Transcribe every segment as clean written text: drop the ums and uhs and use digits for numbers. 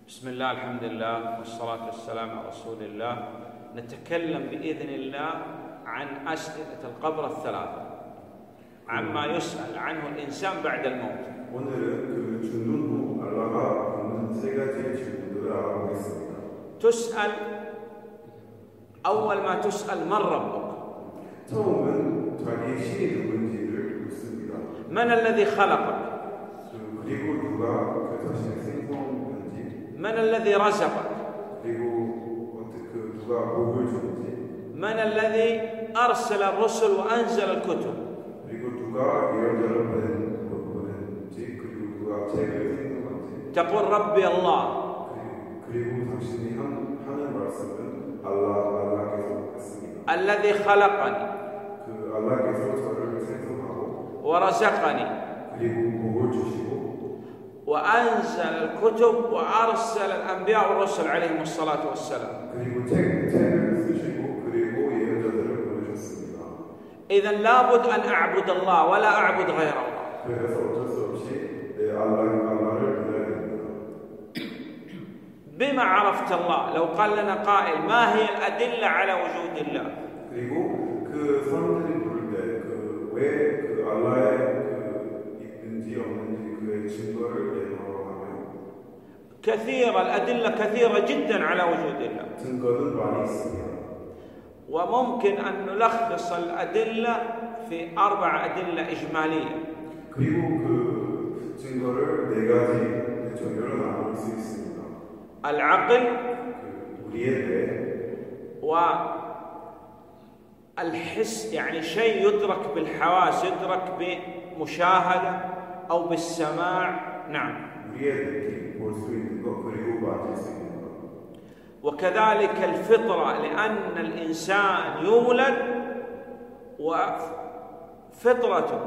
بسم الله الحمد لله والصلاة والسلام على رسول الله. نتكلم بإذن الله عن أسئلة القبر الثلاثة، عما يسأل عنه الإنسان بعد الموت. 오늘은 죽는 후 알라가 묻는 세 가지 질문들을 알아보겠습니다. تسأل أول ما تسأل من ربك؟ 처음은 자기 신이 누군지를 묻습니다. من الذي خلقك؟ 그리고 누가 그 자신의 생성한지, من الذي رزقك؟ 그리고 어떻게 누가 복을 주는지, من الذي أرسل الرسل وأنزل الكتب؟ 그리고 누가 예언자를 보냈는지, 그리고 누가 책을 생성한지. تقول ربي الله. 그리고 당신이 하는 말씀은 알라께서 했습니다. الذي خلقني 그 알라께서 저를 생성하고 ورزقني 그리고 복을 주시고 وأنزل الكتب وأرسل الأنبياء والرسل عليهم الصلاة والسلام. 그리고 책을 쓰시고 그리고 예언자들을 보내셨습니다. إذن لابد أن أعبد الله ولا أعبد غير الله. 그래서 어쩔 수 없이 내 알라를 믿어야 됩니다. بما عرفت الله؟ لو قال لنا قائل ما هي الأدلة على وجود الله؟ 그리고 그 사람들이 부를 때 왜 그 알라의 있는지 없는지 그의 증거를 내놓으라고 하면 كثيرة، الأدلة كثيرة جدا على وجود الله. 증거는 많이 있습니다. وممكن أن نلخص الأدلة في 4 أدلة إجمالية. 그리고 그 증거를 4가지 정렬로 나눌 수 있습니다. العقل 우리의 뇌 والحس، يعني شيء يدرك بالحواس، يدرك بمشاهدة أو بالسماع. نعم. 우리의 느낌, 볼 수 있는 것, 그리고 만질 수 있는 것. وكذلك الفطرة، لأن الإنسان يولد وفطرته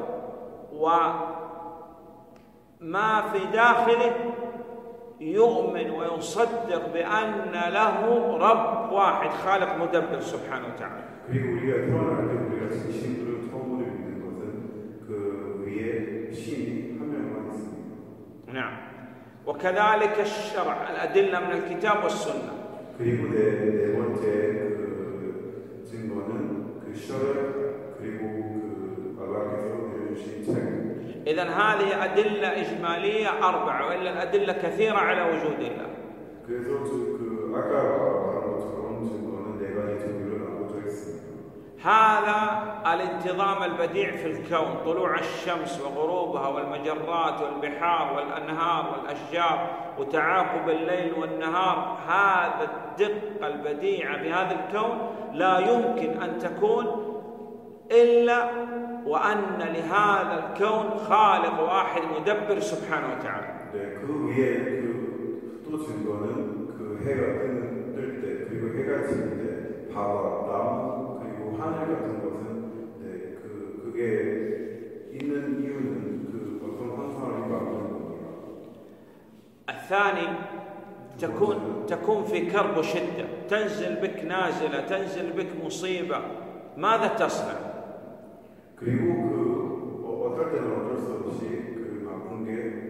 وما في داخله يؤمن ويصدق بأن له رب واحد خالق مدبر سبحانه وتعالى. 그리고 우리가 태어날 때 우리가 진심으로 처음으로 믿는 것은 그 위에 신이 한 명만 있습니다. نعم. وكذلك الشرع، الأدلة من الكتاب والسنة. 그리고 네 번째 그 증거는 그 셔렛 그리고 그 알라께서 내려주신 책. إذن هذه أدلة إجمالية 4، وإلا الأدلة كثيرة على وجود الله. 그래서 그 아까 말한 것처럼 증거는 4가지 증거를 나눠져 있습니다. هذا الانتظام البديع في الكون، طلوع الشمس وغروبها والمجرات والبحار والأنهار والأشجار وتعاقب الليل والنهار. هذا الدقة البديعة في هذا الكون لا يمكن أن تكون إلا وأن لهذا الكون خالق واحد مدبر سبحانه وتعالى. 네, 그 위에 또 증거는 그 해가 뜰 때 그리고 해가 질 때 바다, 나무 그리고 하늘 같은 것은 네, 그게 있는 이유는 그 어떤 환상을 만드는 겁니다. الثاني تكون في كرب وشدة، تنزل بك نازلة، تنزل بك مصيبة، ماذا تصنع؟ 그리고 어떨 때는 어쩔 수 없이 그 나쁜 게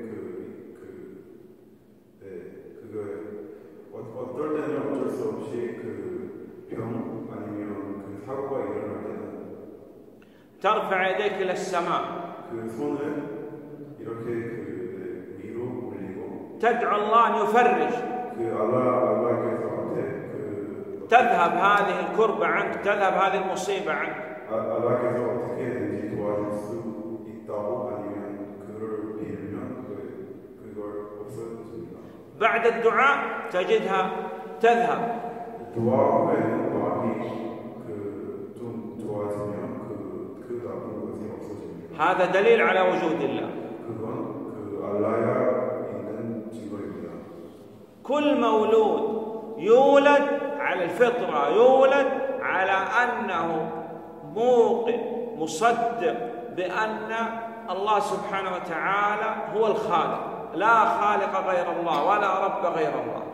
어떨 때는 어쩔 수 없이 그 병 아니면 그 사고가 일어날 때는 ترفع يديك إلى السماء، 그 손을 이렇게 위로 올리고 تدعو الله أن يفرج، 그 알라께서한테 تذهب هذه الكربة عنك، تذهب هذه المصيبة عنك. 알라께서 어떻게든지 도와줄 수 있다고 아니면 그를 빌면 그걸 없어집니다. بعد الدعاء تجدها تذهب. دعا 후에는 마음이 좀 좋아지면 그 나쁜 것이 없어집니다. هذا دليل على وجود الله. 그건 그 알라야 있는 증거입니다. كل مولود يولد على الفطرة، يولد على أنه موقن مصدق بأن الله سبحانه وتعالى هو الخالق، لا خالق غير الله ولا رب غير الله.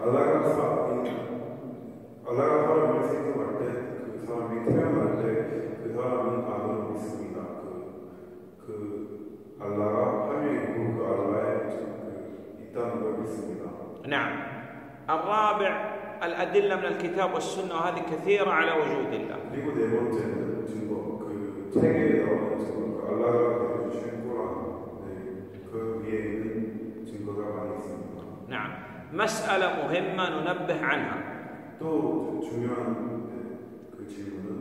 알라가 사람을 생성할 때 그 사람이 태어날 때 그 사람은 알고 있습니다. 그 알라가 한 명이고 그 알라에 있다는 걸 믿습니다. نعم. الرابع الأدلة من الكتاب والسنة، وهذه كثيرة على وجود الله. 그리고 네 번째는 증거, 그 책에 나오는 증거, 알라가 주신 꾸란, 그 위에 있는 증거가 많이 있습니다. نعم. مسألة مهمة ننبه عنها. 또 중요한 그 질문은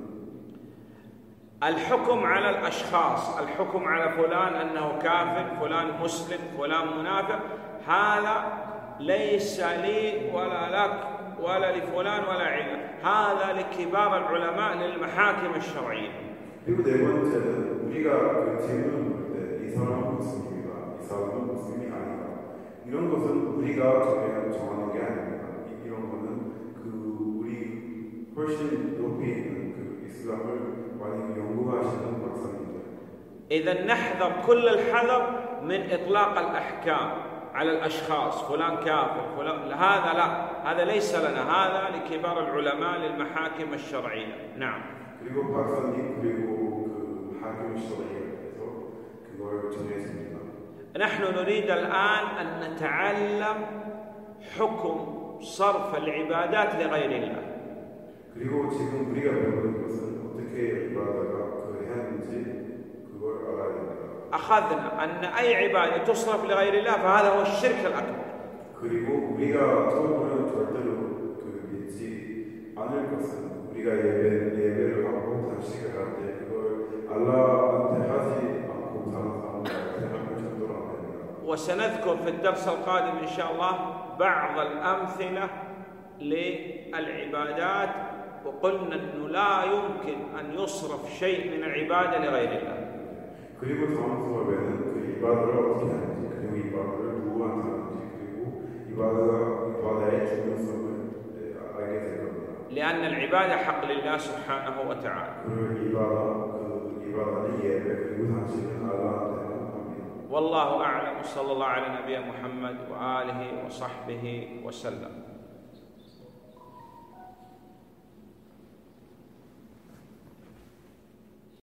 الحكم على الأشخاص، الحكم على فلان أنه كافر، فلان مسلم، فلان منافق، هذا ليس لي ولا لك ولا لفلان ولا علة، هذا لكبار العلماء للمحاكم الشرعية. 그리고 네 번째는 우리가 그 질문을 볼 때 이 사람은 무슬림이다, 이 사람은 무슬림이 아니다, 이런 것은 우리가 정하는 게 아닙니다. 이런 거는 그 우리 훨씬 높이 있는 그 이슬람을 많이 연구하시는 박사님들. إذا نحذر كل الحذر من إطلاق الأحكام على الأشخاص، فلان كافر، فلان، هذا لا، هذا ليس لنا، هذا لكبار العلماء للمحاكم الشرعية. نعم. 그리고 박사님 그리고 그 하kim 셔리아에서 그걸 정했습니다. نحن نريد الآن أن نتعلم حكم صرف العبادات لغير الله. 그리고 지금 우리가 배우는 것은 어떻게 이바다가 그 해야하는지 그걸 알아야 됩니다. أخذنا أن أي عبادة تصرف لغير الله فهذا هو الشرك الأكبر. 그리고 우리가 처음으로는 절대로 그 믿지 않을 것은 우리가 예배를 하고 단식을 할 때 그걸 알라한테 하지 않고 다른 사람들한테 하는 정도로 안 됩니다. وسنذكر في الدرس القادم إن شاء الله بعض الأمثلة للعبادات، وقلنا أنه لا يمكن أن يصرف شيء من العبادة لغير الله. 그리고 다음 수업에는 그 이바다를 어떻게 하는지, 그리고 이바다를 누구한테 하는지, 그리고 이바다의 중요성을 알게 될 겁니다. لأن العبادة حق لله سبحانه وتعالى. 그 이바다는 예배 그리고 단식은 알라한테 합니다. والله أعلم. صلى الله على نبينا محمد وآله وصحبه وسلم.